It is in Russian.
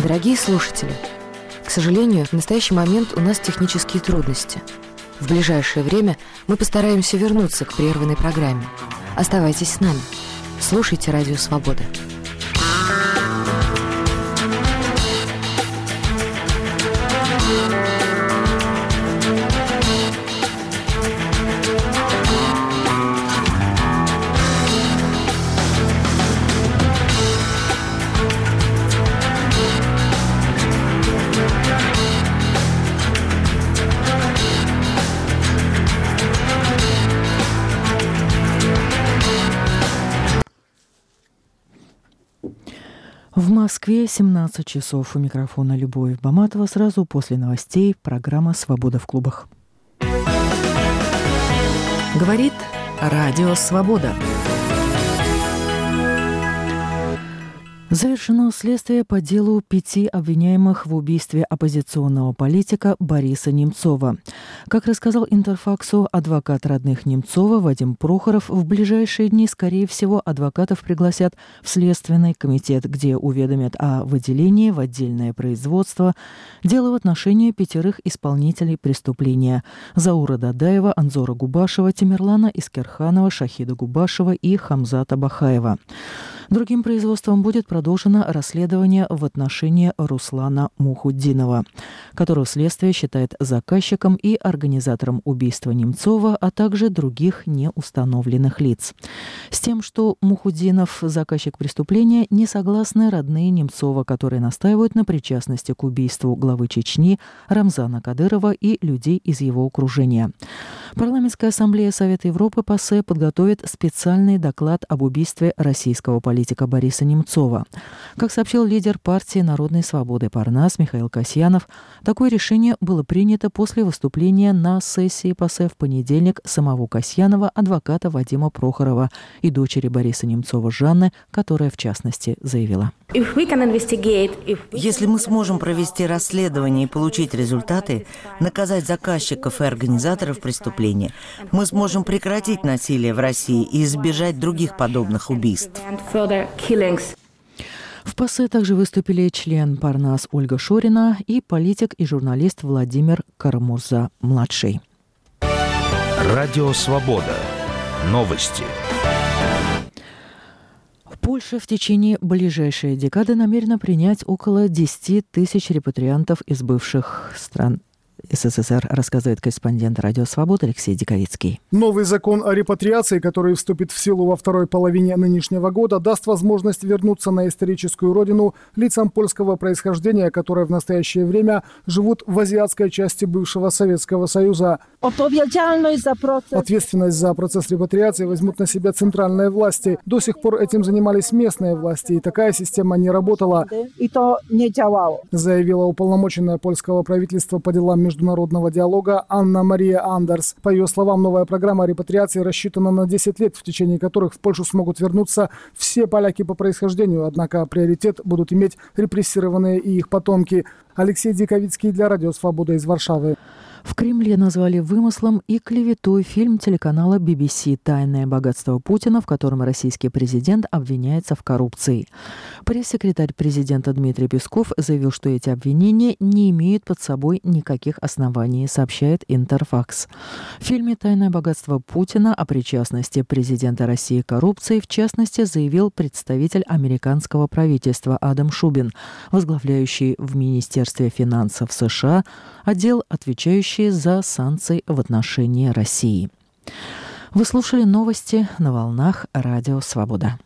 Дорогие слушатели, к сожалению, в настоящий момент у нас технические трудности. В ближайшее время мы постараемся вернуться к прерванной программе. Оставайтесь с нами. Слушайте Радио Свобода. В Москве 17 часов. У микрофона Любовь Баматова. Сразу после новостей программа «Свобода в клубах». Говорит Радио Свобода. Завершено следствие по делу 5 обвиняемых в убийстве оппозиционного политика Бориса Немцова. Как рассказал Интерфаксу адвокат родных Немцова Вадим Прохоров, в ближайшие дни, скорее всего, адвокатов пригласят в Следственный комитет, где уведомят о выделении в отдельное производство дела в отношении 5 исполнителей преступления: Заура Дадаева, Анзора Губашева, Тимерлана Искерханова, Шахида Губашева и Хамзата Бахаева. Другим производством будет продолжено расследование в отношении Руслана Мухутдинова, которого следствие считает заказчиком и организатором убийства Немцова, а также других неустановленных лиц. С тем, что Мухутдинов – заказчик преступления, не согласны родные Немцова, которые настаивают на причастности к убийству главы Чечни Рамзана Кадырова и людей из его окружения. Парламентская ассамблея Совета Европы ПАСЕ подготовит специальный доклад об убийстве российского политика Бориса Немцова. Как сообщил лидер партии Народной свободы Парнас Михаил Касьянов, такое решение было принято после выступления на сессии ПАСЕ в понедельник самого Касьянова, адвоката Вадима Прохорова и дочери Бориса Немцова Жанны, которая, в частности, заявила: «Если мы сможем провести расследование и получить результаты, наказать заказчиков и организаторов преступления, мы сможем прекратить насилие в России и избежать других подобных убийств». В ПАСЕ также выступили член Парнас Ольга Шорина и политик и журналист Владимир Карамурза-младший. Радио Свобода. Новости. Польша в течение ближайшей декады намерена принять около 10 тысяч репатриантов из бывших стран СССР, рассказывает корреспондент Радио Свобода Алексей Диковицкий. Новый закон о репатриации, который вступит в силу во второй половине нынешнего года, даст возможность вернуться на историческую родину лицам польского происхождения, которые в настоящее время живут в азиатской части бывшего Советского Союза. Ответственность за процесс репатриации возьмут на себя центральные власти. До сих пор этим занимались местные власти, и такая система не работала, заявила уполномоченная польского правительства по делам международного диалога Анна-Мария Андерс. По ее словам, новая программа репатриации рассчитана на 10 лет, в течение которых в Польшу смогут вернуться все поляки по происхождению, однако приоритет будут иметь репрессированные и их потомки. Алексей Диковицкий для Радио Свобода из Варшавы. В Кремле назвали вымыслом и клеветой фильм телеканала BBC «Тайное богатство Путина», в котором российский президент обвиняется в коррупции. Пресс-секретарь президента Дмитрий Песков заявил, что эти обвинения не имеют под собой никаких оснований, сообщает Интерфакс. В фильме «Тайное богатство Путина» о причастности президента России к коррупции, в частности, заявил представитель американского правительства Адам Шубин, возглавляющий в Министерстве финансов США отдел, отвечающий за санкции в отношении России. Вы слушали новости на волнах Радио Свобода.